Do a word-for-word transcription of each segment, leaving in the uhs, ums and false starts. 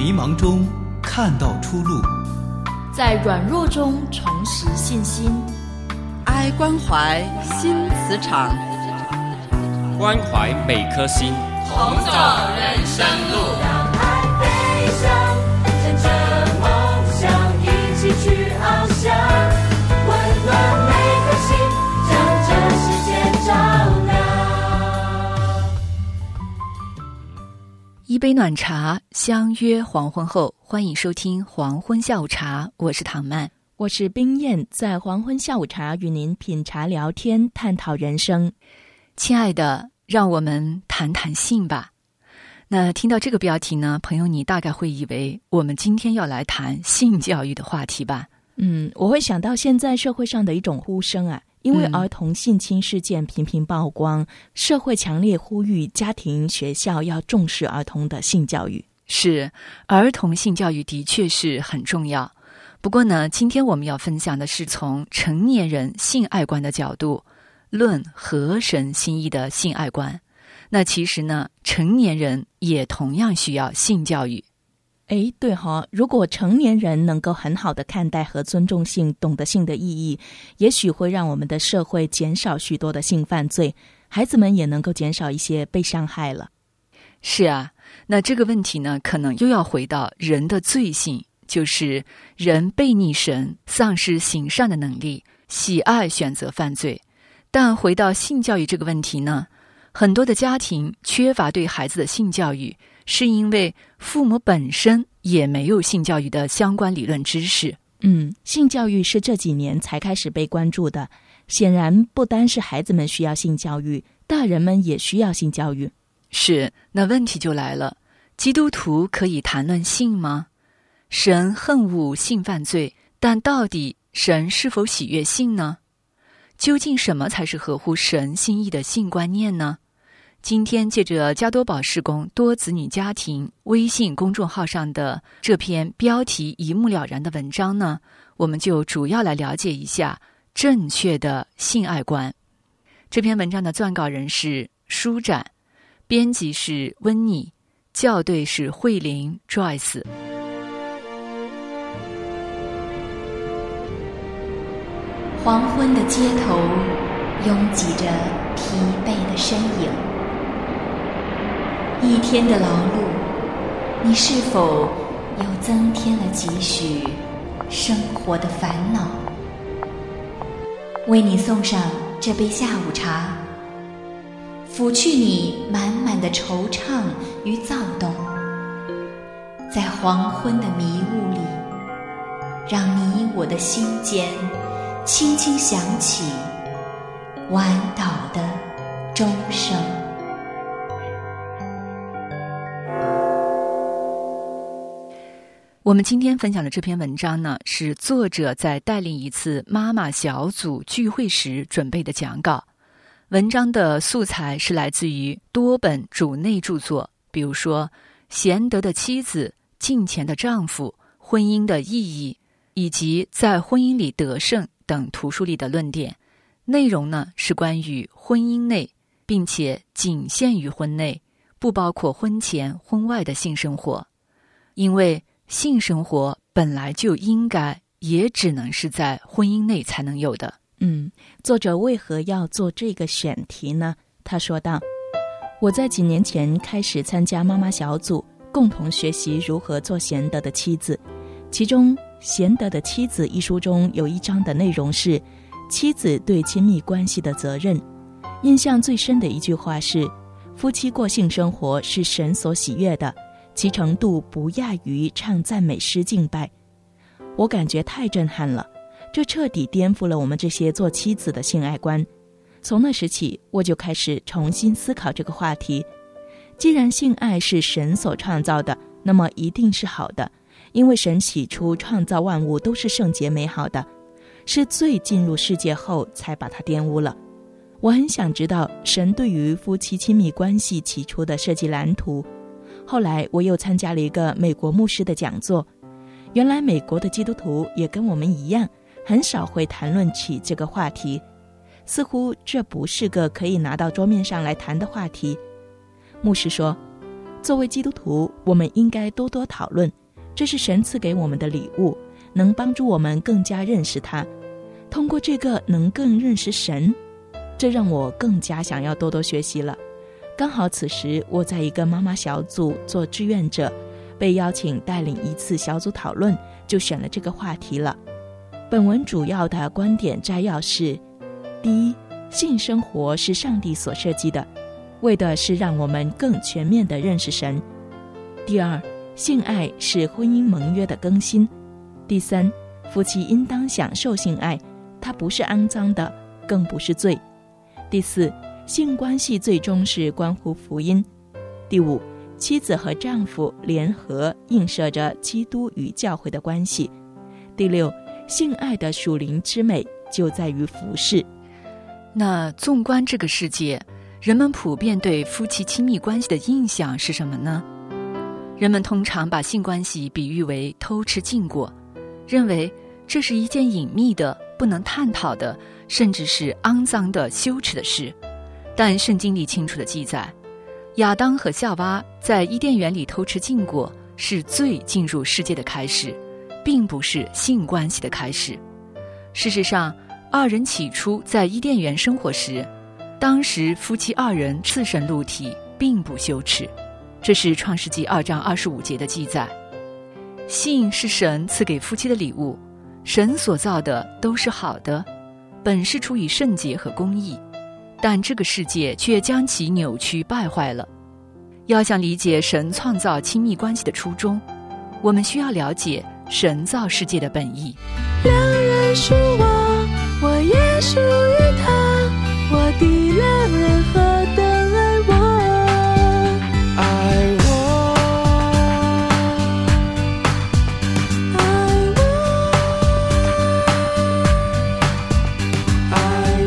迷茫中看到出路， 在软弱中重拾信心。 爱关怀新磁场， 关怀每颗心， 同走人生路。 让爱飞翔，乘着梦想一起去翱翔，温暖每颗心，将这世界照亮。 一杯暖茶，相约黄昏后，欢迎收听黄昏下午茶，我是唐曼， 我是冰燕，在黄昏下午茶与您品茶聊天，探讨人生。 亲爱的，让我们谈谈性吧。那听到这个标题呢，朋友你大概会以为我们今天要来谈性教育的话题吧。 嗯，我会想到现在社会上的一种呼声啊，因为儿童性侵事件频频曝光，嗯、社会强烈呼吁家庭、学校要重视儿童的性教育。 是，儿童性教育的确是很重要。不过呢，今天我们要分享的是从成年人性爱观的角度，论合神心意的性爱观。那其实呢，成年人也同样需要性教育。 诶，对哈，如果成年人能够很好的看待和尊重性，懂得性的意义，也许会让我们的社会减少许多的性犯罪，孩子们也能够减少一些被伤害了。 是啊，那这个问题呢，可能又要回到人的罪性，就是人背逆神，丧失行善的能力，喜爱选择犯罪。但回到性教育这个问题呢，很多的家庭缺乏对孩子的性教育，是因为父母本身也没有性教育的相关理论知识。 嗯，性教育是这几年才开始被关注的。显然不单是孩子们需要性教育，大人们也需要性教育。 是，那问题就来了，基督徒可以谈论性吗？神恨恶性犯罪，但到底神是否喜悦性呢？究竟什么才是合乎神心意的性观念呢？今天借着加多宝事工多子女家庭微信公众号上的这篇标题一目了然的文章呢，我们就主要来了解一下正确的性爱观。这篇文章的撰稿人是舒展，编辑是温妮，校对是慧玲 Joyce。 黄昏的街头拥挤着疲惫的身影，一天的劳碌，你是否又增添了几许生活的烦恼？为你送上这杯下午茶，抚去你满满的惆怅与躁动，在黄昏的迷雾里，让你我的心间轻轻响起晚岛的钟声。 我们今天分享的这篇文章呢，是作者在带领一次妈妈小组聚会时准备的讲稿。文章的素材是来自于多本主内著作，比如说《贤德的妻子》、《敬虔的丈夫》、《婚姻的意义》，以及《在婚姻里得胜》等图书里的论点。内容呢是关于婚姻内，并且仅限于婚内，不包括婚前婚外的性生活。因为性生活本来就应该也只能是在婚姻内才能有的。 嗯，作者为何要做这个选题呢？他说道，我在几年前开始参加妈妈小组，共同学习如何做贤德的妻子。其中《贤德的妻子》一书中有一章的内容是妻子对亲密关系的责任。印象最深的一句话是，夫妻过性生活是神所喜悦的，其程度不亚于唱赞美诗敬拜。我感觉太震撼了，这彻底颠覆了我们这些做妻子的性爱观。从那时起，我就开始重新思考这个话题。既然性爱是神所创造的，那么一定是好的，因为神起初创造万物都是圣洁美好的，是罪进入世界后才把它玷污了。我很想知道神对于夫妻亲密关系起初的设计蓝图。后来我又参加了一个美国牧师的讲座，原来美国的基督徒也跟我们一样，很少会谈论起这个话题，似乎这不是个可以拿到桌面上来谈的话题。牧师说， 作为基督徒，我们应该多多讨论，这是神赐给我们的礼物，能帮助我们更加认识他，通过这个能更认识神。这让我更加想要多多学习了。刚好此时我在一个妈妈小组做志愿者，被邀请带领一次小组讨论，就选了这个话题了。本文主要的观点摘要是：第一，性生活是上帝所设计的，为的是让我们更全面地认识神。第二，性爱是婚姻盟约的更新。第三，夫妻应当享受性爱，它不是肮脏的，更不是罪。第四，性关系最终是关乎福音。第五，妻子和丈夫联合映射着基督与教会的关系。第六，性爱的属灵之美就在于服侍。 那纵观这个世界，人们普遍对夫妻亲密关系的印象是什么呢？人们通常把性关系比喻为偷吃禁果，认为这是一件隐秘的、不能探讨的，甚至是肮脏的、羞耻的事。但圣经里清楚地记载，亚当和夏娃在伊甸园里偷吃禁果，是罪进入世界的开始，并不是性关系的开始。事实上，二人起初在伊甸园生活时，当时夫妻二人赤身露体，并不羞耻。这是创世纪二章二十五节的记载。性是神赐给夫妻的礼物，神所造的都是好的，本是出于圣洁和公义，但这个世界却将其扭曲败坏了。要想理解神创造亲密关系的初衷，我们需要了解神造世界的本意。 两人属我，我也属于他，我的两人何等爱我，爱我，爱我，爱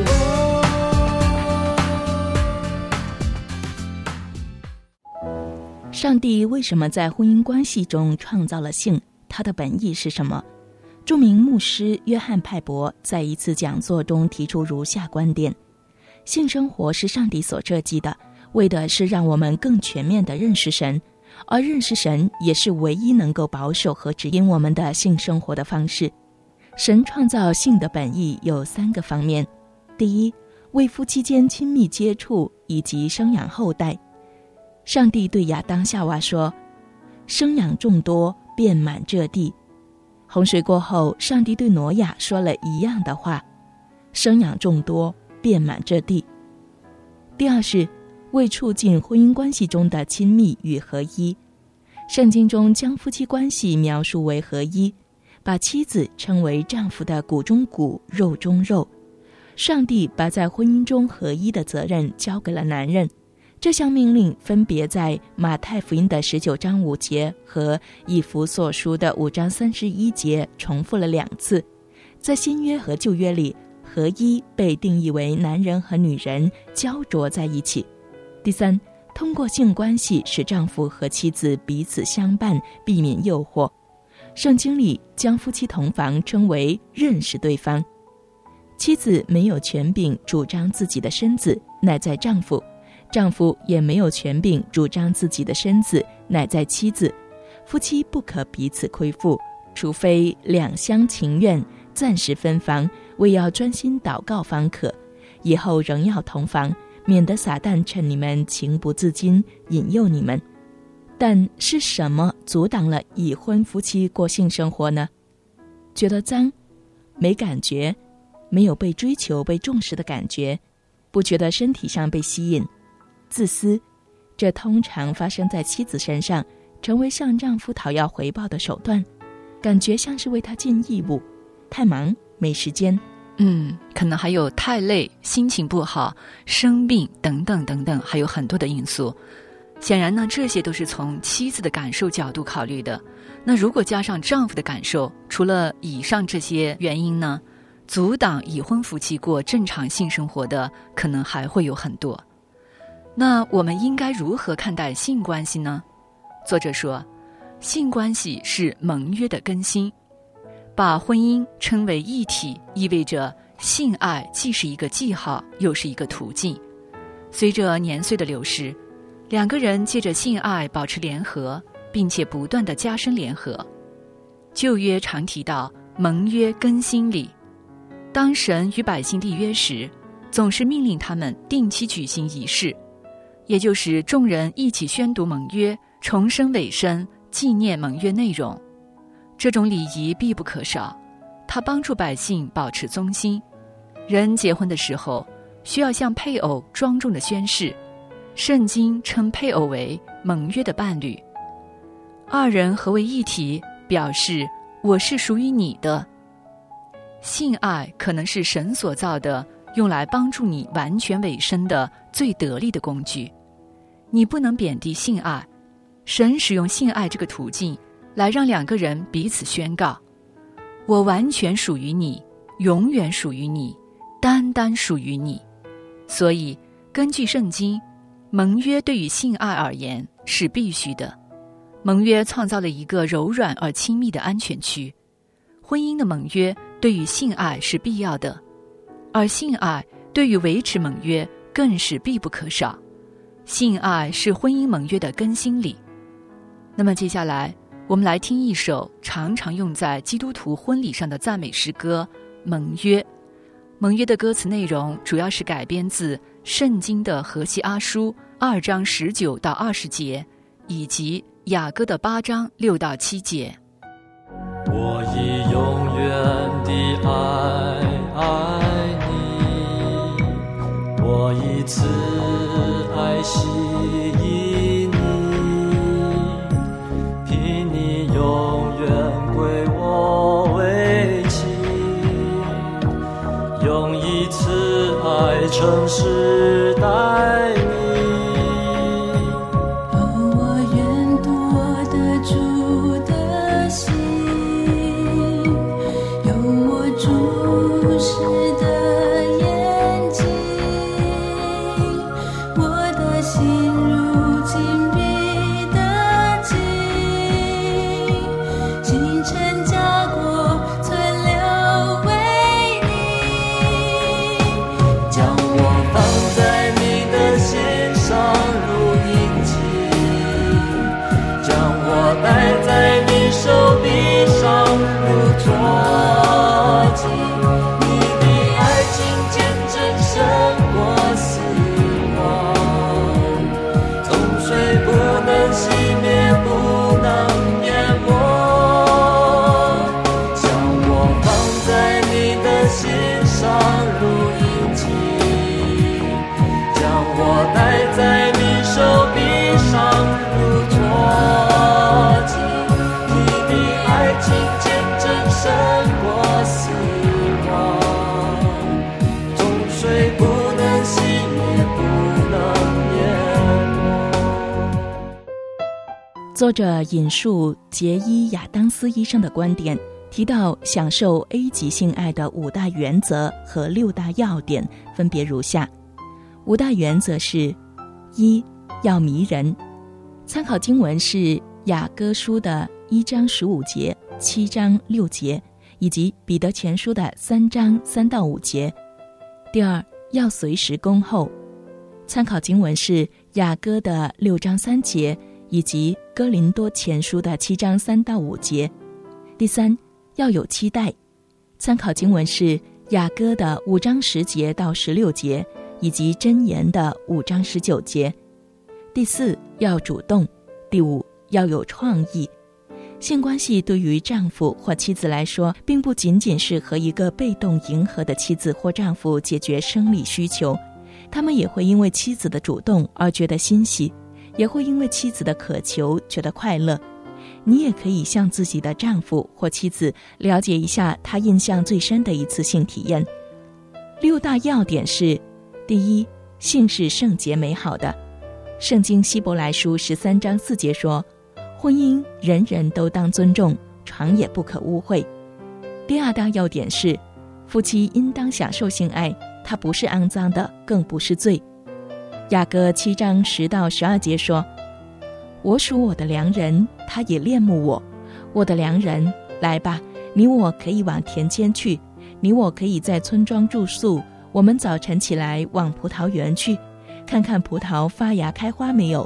我。上帝为什么在婚姻关系中创造了性？它的本意是什么？著名牧师约翰·派伯在一次讲座中提出如下观点：性生活是上帝所设计的，为的是让我们更全面地认识神，而认识神也是唯一能够保守和指引我们的性生活的方式。神创造性的本意有三个方面：第一，为夫妻间亲密接触以及生养后代。上帝对亚当夏娃说：生养众多，遍满这地。洪水过后，上帝对挪亚说了一样的话：生养众多，遍满这地。第二是为促进婚姻关系中的亲密与合一。圣经中将夫妻关系描述为合一，把妻子称为丈夫的骨中骨，肉中肉。上帝把在婚姻中合一的责任交给了男人。这项命令分别在马太福音的十九章五节和以弗所书的五章三十一节重复了两次。在新约和旧约里，合一被定义为男人和女人交着在一起。第三，通过性关系使丈夫和妻子彼此相伴，避免诱惑。圣经里将夫妻同房称为认识对方。妻子没有权柄主张自己的身子，乃在丈夫；丈夫也没有权柄主张自己的身子，乃在妻子。夫妻不可彼此亏负，除非两厢情愿，暂时分房，为要专心祷告方可，以后仍要同房，免得撒旦趁你们情不自禁引诱你们。但是什么阻挡了已婚夫妻过性生活呢？觉得脏，没感觉，没有被追求被重视的感觉，不觉得身体上被吸引，自私，这通常发生在妻子身上，成为向丈夫讨要回报的手段，感觉像是为他尽义务，太忙没时间。 嗯，可能还有太累、心情不好、生病等等等等，还有很多的因素。显然呢，这些都是从妻子的感受角度考虑的。那如果加上丈夫的感受，除了以上这些原因呢，阻挡已婚夫妻过正常性生活的可能还会有很多。那我们应该如何看待性关系呢？作者说，性关系是盟约的更新。把婚姻称为一体，意味着性爱既是一个记号，又是一个途径。随着年岁的流逝， 两个人借着性爱保持联合，并且不断地加深联合。旧约常提到盟约更新礼，当神与百姓立约时，总是命令他们定期举行仪式，也就是众人一起宣读盟约，重申委身，纪念盟约内容。这种礼仪必不可少，它帮助百姓保持忠心。人结婚的时候，需要向配偶庄重的宣誓，圣经称配偶为盟约的伴侣。二人合为一体，表示我是属于你的。性爱可能是神所造的，用来帮助你完全委身的最得力的工具。你不能贬低性爱，神使用性爱这个途径来让两个人彼此宣告，我完全属于你，永远属于你，单单属于你。所以根据圣经，盟约对于性爱而言是必须的。盟约创造了一个柔软而亲密的安全区。婚姻的盟约对于性爱是必要的，而性爱对于维持盟约更是必不可少。性爱是婚姻盟约的更新礼。那么接下来我们来听一首常常用在基督徒婚礼上的赞美诗歌《盟约》。盟约的歌词内容主要是改编自圣经的何西阿书二章十九到二十节，以及雅歌的八章六到七节。 我以永远的爱爱你，我以慈爱吸引你，凭你永远归我为妻，用一慈爱诚实待你。 作者引述杰伊亚当斯医生的观点，提到享受 A 级性爱的五大原则和六大要点，分别如下。五大原则是：一、要迷人。参考经文是雅歌书的一章十五节、七章六节，以及彼得前书的三章三到五节。第二，要随时恭候。参考经文是雅歌的六章三节，以及哥林多前书的七章三到五节。第三，要有期待。参考经文是雅歌的五章十节到十六节，以及箴言的五章十九节。第四，要主动。第五，要有创意。性关系对于丈夫或妻子来说，并不仅仅是和一个被动迎合的妻子或丈夫解决生理需求，他们也会因为妻子的主动而觉得欣喜，也会因为妻子的渴求觉得快乐。你也可以向自己的丈夫或妻子了解一下他印象最深的一次性体验。六大要点是：第一，性是圣洁美好的。圣经希伯来书十三章四节说，婚姻人人都当尊重，床也不可污秽。第二大要点是，夫妻应当享受性爱，它不是肮脏的，更不是罪。雅歌七章十到十二节说，我属我的良人，他也恋慕我。我的良人，来吧，你我可以往田间去，你我可以在村庄住宿。我们早晨起来往葡萄园去，看看葡萄发芽开花没有，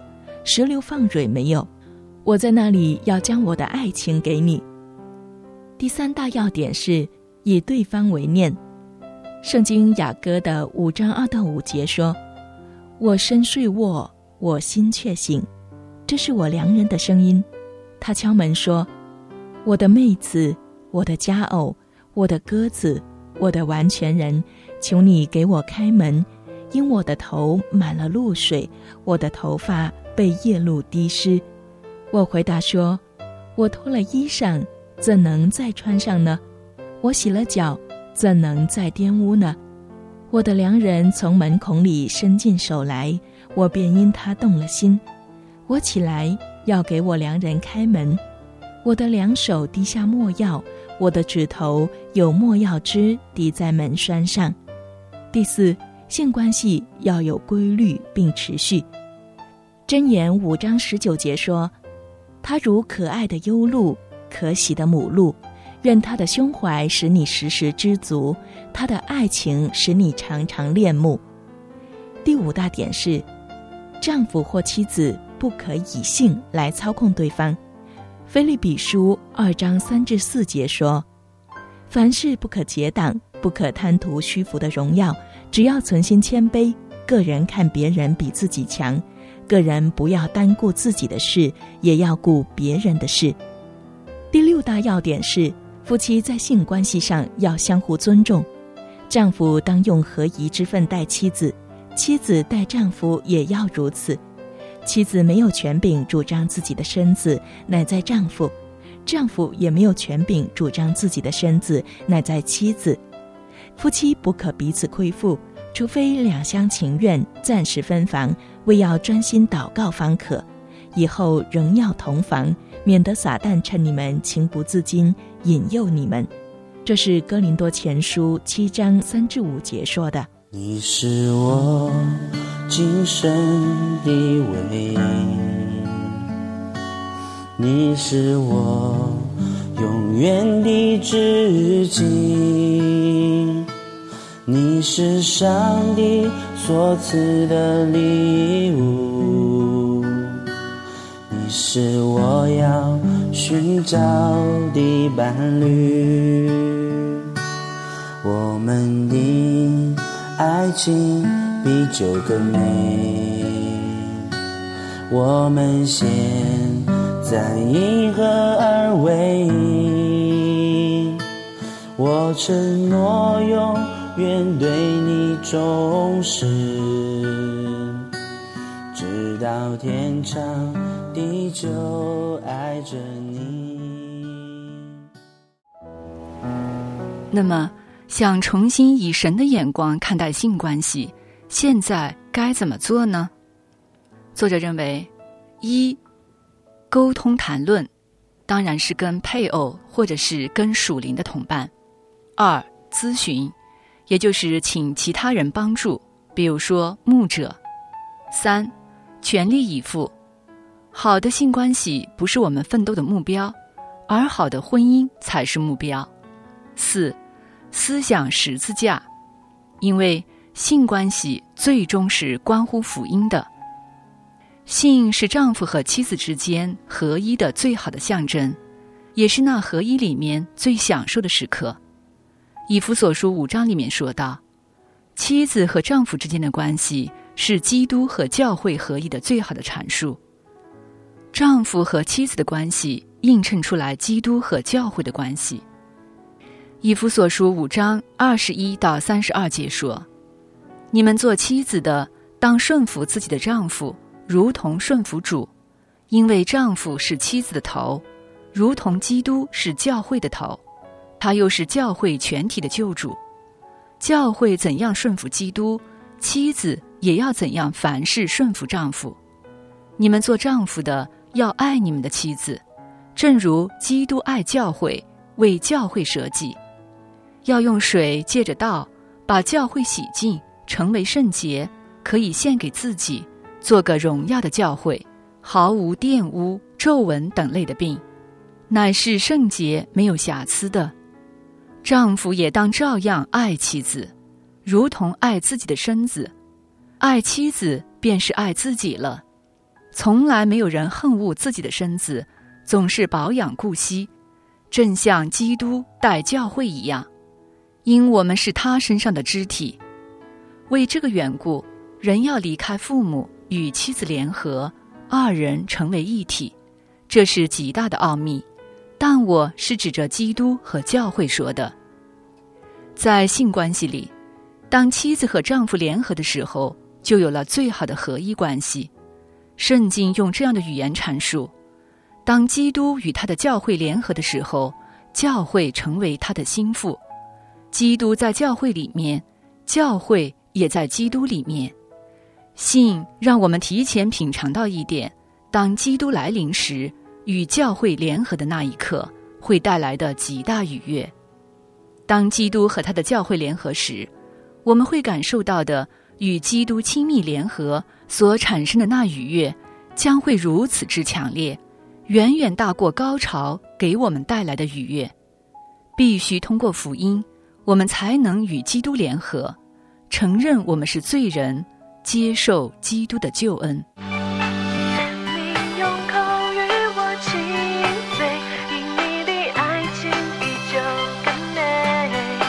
石榴放蕊没有？我在那里要将我的爱情给你。第三大要点是以对方为念。圣经雅歌的五章二到五节说，我深睡卧，我心却醒，这是我良人的声音。他敲门说，我的妹子，我的佳偶，我的鸽子，我的完全人，求你给我开门，因我的头满了露水，我的头发被夜露滴湿。我回答说，我脱了衣裳，怎能再穿上呢？我洗了脚，怎能再玷污呢？我的良人从门孔里伸进手来，我便因他动了心。我起来要给我良人开门，我的两手滴下没药，我的指头有没药汁滴在门栓上。第四，性关系要有规律并持续。箴言五章十九节说，他如可爱的优鹿，可喜的母鹿，愿他的胸怀使你时时知足，他的爱情使你常常恋慕。第五大点是，丈夫或妻子不可以性来操控对方。腓立比书二章三至四节说，凡事不可结党，不可贪图虚浮的荣耀，只要存心谦卑，个人看别人比自己强，个人不要单顾自己的事，也要顾别人的事。第六大要点是，夫妻在性关系上要相互尊重，丈夫当用合宜之分待妻子，妻子待丈夫也要如此。妻子没有权柄主张自己的身子，乃在丈夫；丈夫也没有权柄主张自己的身子，乃在妻子。夫妻不可彼此亏负，除非两厢情愿，暂时分房，为要专心祷告方可。以后仍要同房，免得撒旦趁你们情不自禁，引诱你们。这是哥林多前书七章三至五节说的。 你是我今生的唯一，你是我永远的知己，你是上帝所赐的礼物，你是我要寻找的伴侣，我们的爱情比酒更美，我们现在因何而为一，我承诺永远对你忠实，直到天长地久爱着你。 那么想重新以神的眼光看待性关系，现在该怎么做呢？作者认为，一、沟通谈论，当然是跟配偶或者是跟属灵的同伴；二、咨询，也就是请其他人帮助，比如说牧者；三、全力以赴，好的性关系不是我们奋斗的目标，而好的婚姻才是目标；四、思想十字架，因为性关系最终是关乎福音的。性是丈夫和妻子之间合一的最好的象征，也是那合一里面最享受的时刻。以弗所书五章里面说到，妻子和丈夫之间的关系是基督和教会合一的最好的阐述。丈夫和妻子的关系映衬出来基督和教会的关系。以弗所书五章二十一到三十二节说，你们做妻子的当顺服自己的丈夫，如同顺服主，因为丈夫是妻子的头，如同基督是教会的头，他又是教会全体的救主。教会怎样顺服基督，妻子也要怎样凡事顺服丈夫。你们做丈夫的要爱你们的妻子，正如基督爱教会，为教会舍己。要用水借着道把教会洗净，成为圣洁，可以献给自己，做个荣耀的教会，毫无玷污、皱纹等类的病，乃是圣洁没有瑕疵的。丈夫也当照样爱妻子，如同爱自己的身子，爱妻子便是爱自己了。 从来没有人恨恶自己的身子，总是保养顾惜，正像基督待教会一样，因我们是他身上的肢体。为这个缘故，人要离开父母，与妻子联合，二人成为一体，这是极大的奥秘，但我是指着基督和教会说的。在性关系里，当妻子和丈夫联合的时候，就有了最好的合一关系。圣经用这样的语言阐述：当基督与他的教会联合的时候，教会成为他的心腹。基督在教会里面，教会也在基督里面。性让我们提前品尝到一点，当基督来临时，与教会联合的那一刻会带来的极大愉悦。当基督和他的教会联合时，我们会感受到的与基督亲密联合所产生的那愉悦将会如此之强烈，远远大过高潮给我们带来的愉悦。必须通过福音，我们才能与基督联合，承认我们是罪人，接受基督的救恩。 你用口与我亲嘴，因你的爱情比酒更美，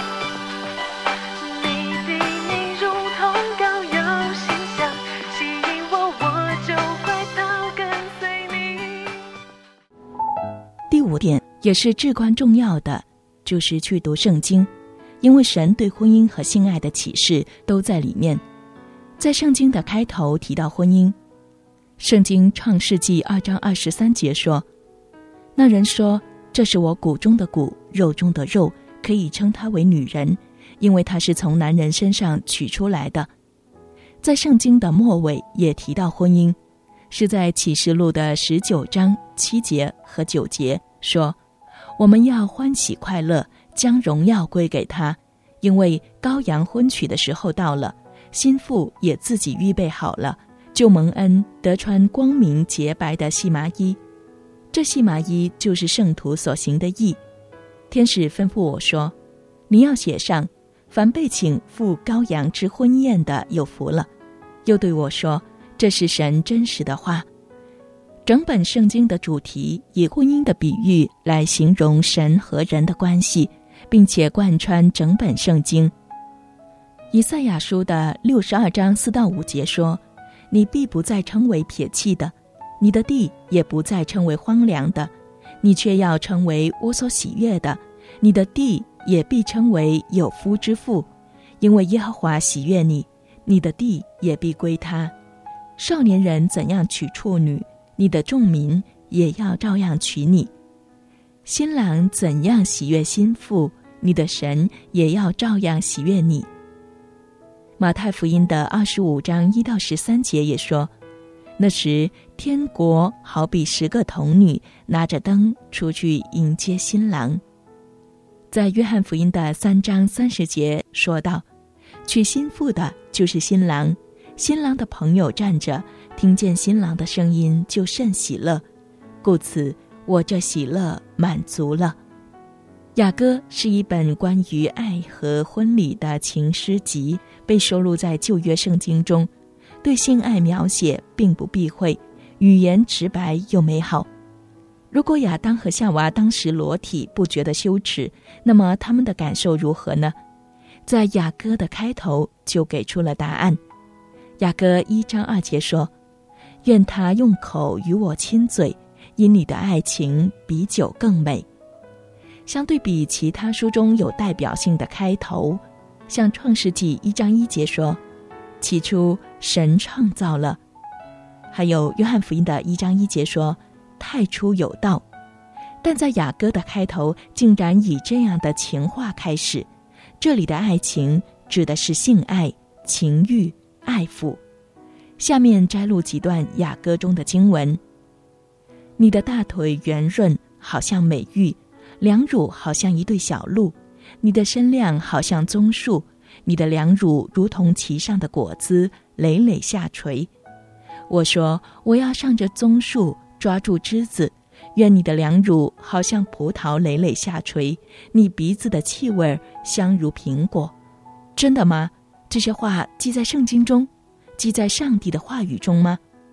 你的你如同高有馨香，吸引我，我就快到跟随你。 第五点也是至关重要的，就是去读圣经，因为神对婚姻和性爱的启示都在里面。在圣经的开头提到婚姻，圣经创世纪二章二十三节说，那人说，这是我骨中的骨，肉中的肉，可以称她为女人，因为她是从男人身上取出来的。在圣经的末尾也提到婚姻，是在启示录的十九章七节和九节说，我们要欢喜快乐，将荣耀归给他，因为羔羊婚娶的时候到了，新妇也自己预备好了，就蒙恩得穿光明洁白的细麻衣。这细麻衣就是圣徒所行的义。天使吩咐我说，你要写上，凡被请赴羔羊之婚宴的有福了。又对我说，这是神真实的话。整本圣经的主题以婚姻的比喻来形容神和人的关系，并且贯穿整本圣经。以赛亚书的六十二章四到五节说，你必不再称为撇弃的，你的地也不再称为荒凉的，你却要称为我所喜悦的，你的地也必称为有夫之妇，因为耶和华喜悦你，你的地也必归他。少年人怎样娶处女，你的众民也要照样娶你。新郎怎样喜悦新妇，你的神也要照样喜悦你。马太福音的二十五章一到十三节也说，那时天国好比十个童女拿着灯出去迎接新郎。在约翰福音的三章三十节说道，娶新妇的就是新郎，新郎的朋友站着，听见新郎的声音就甚喜乐，故此我这喜乐满足了。雅歌是一本关于爱和婚礼的情诗集，被收录在旧约圣经中，对性爱描写并不避讳，语言直白又美好。如果亚当和夏娃当时裸体不觉得羞耻，那么他们的感受如何呢？在雅歌的开头就给出了答案。雅歌一章二节说，愿他用口与我亲嘴，因你的爱情比酒更美。相对比其他书中有代表性的开头，像创世纪一章一节说，起初神创造了，还有约翰福音的一章一节说，太初有道。但在雅歌的开头竟然以这样的情话开始，这里的爱情指的是性爱、情欲、爱抚。下面摘录几段雅歌中的经文，你的大腿圆润，好像美玉，两乳好像一对小鹿，你的身量好像棕树，你的两乳如同其上的果子，累累下垂。我说，我要上着棕树，抓住枝子，愿你的两乳好像葡萄累累下垂，你鼻子的气味香如苹果。真的吗？这些话记在圣经中，记在上帝的话语中吗？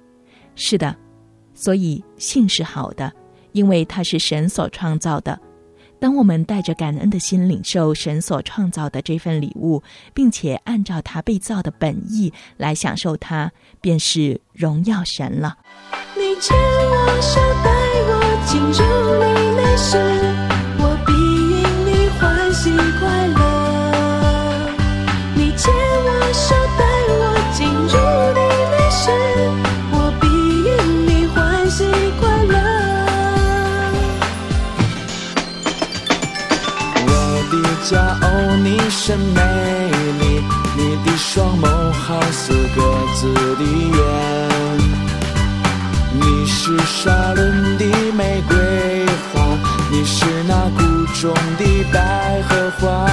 是的，所以性是好的，因为它是神所创造的。当我们带着感恩的心领受神所创造的这份礼物，并且按照他被造的本意来享受它，便是荣耀神了。 你牵我手带我进入你内室，我必因你欢喜快乐。你牵我手带我进入你内室，我必因你欢喜快乐。 我的家哦，你甚美丽，你的双眸好似鸽子的眼。你是沙仑的玫瑰花，你是那谷中的百合花。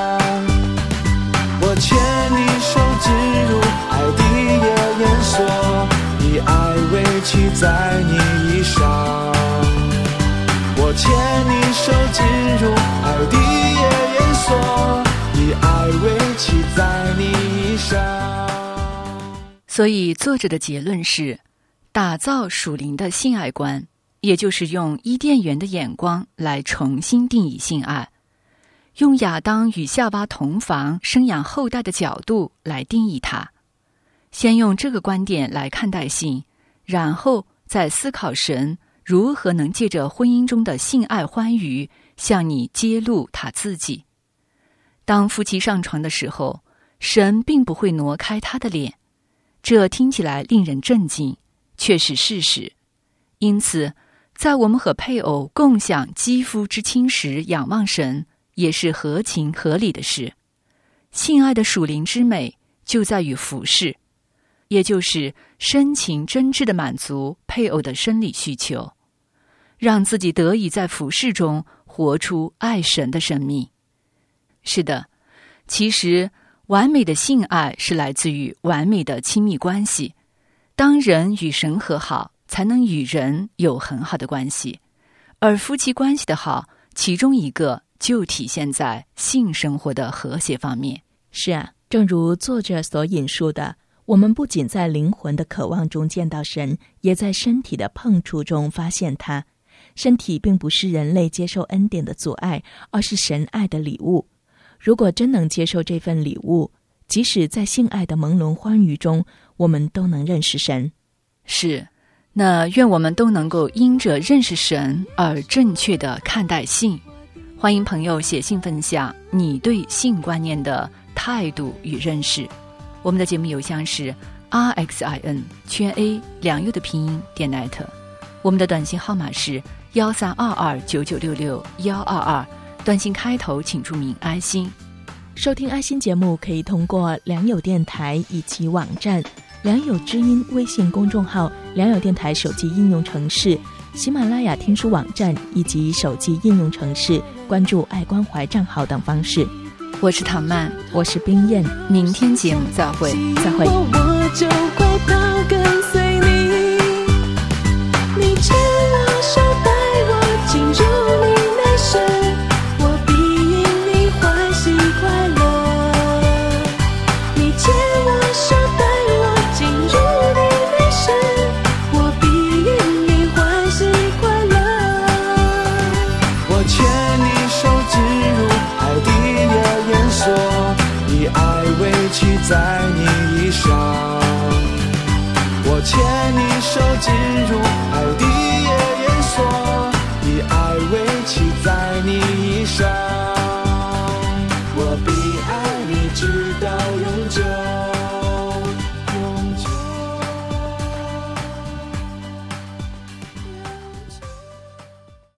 我牵你手进入爱的夜宴所，以爱为旗在你衣裳。我牵你手进入爱的夜宴所，以爱为旗在你衣裳。 所以作者的结论是，打造属灵的性爱观，也就是用伊甸园的眼光来重新定义性爱，用亚当与夏娃同房生养后代的角度来定义它。先用这个观点来看待性，然后再思考神如何能借着婚姻中的性爱欢愉向你揭露他自己。当夫妻上床的时候，神并不会挪开他的脸，这听起来令人震惊，却是事实。因此在我们和配偶共享肌肤之亲时仰望神，也是合情合理的事。性爱的属灵之美就在于服侍，也就是深情真挚地满足配偶的生理需求，让自己得以在服侍中活出爱神的生命。是的，其实完美的性爱是来自于完美的亲密关系。当人与神和好，才能与人有很好的关系，而夫妻关系的好，其中一个就体现在性生活的和谐方面。 是啊，正如作者所引述的，我们不仅在灵魂的渴望中见到神，也在身体的碰触中发现他。身体并不是人类接受恩典的阻碍，而是神爱的礼物。如果真能接受这份礼物，即使在性爱的朦胧欢愉中，我们都能认识神。 是，那愿我们都能够因着认识神而正确地看待性。欢迎朋友写信分享你对性观念的态度与认识。我们的节目邮箱是 r x i n 圈 a 良友的拼音点 net， 我们的短信号码是幺三二二九九六六幺二二，短信开头请注明爱心。 收听爱心节目可以通过良友电台以及网站、良友之音微信公众号、良友电台手机应用程式、喜马拉雅听书网站以及手机应用程式关注爱关怀账号等方式。 我是唐曼， 我是冰燕， 明天节目再会， 再会。 我就快到跟随你，你牵我手带我进入你内室，我必因你欢喜快乐。你牵我手带我进入你内室，我必因你欢喜快乐。 我牵你手进入爱的夜宴所，以爱为旗在你衣裳。我牵你手进入爱的夜宴所，以爱为旗在你衣裳。我必爱你直到永久。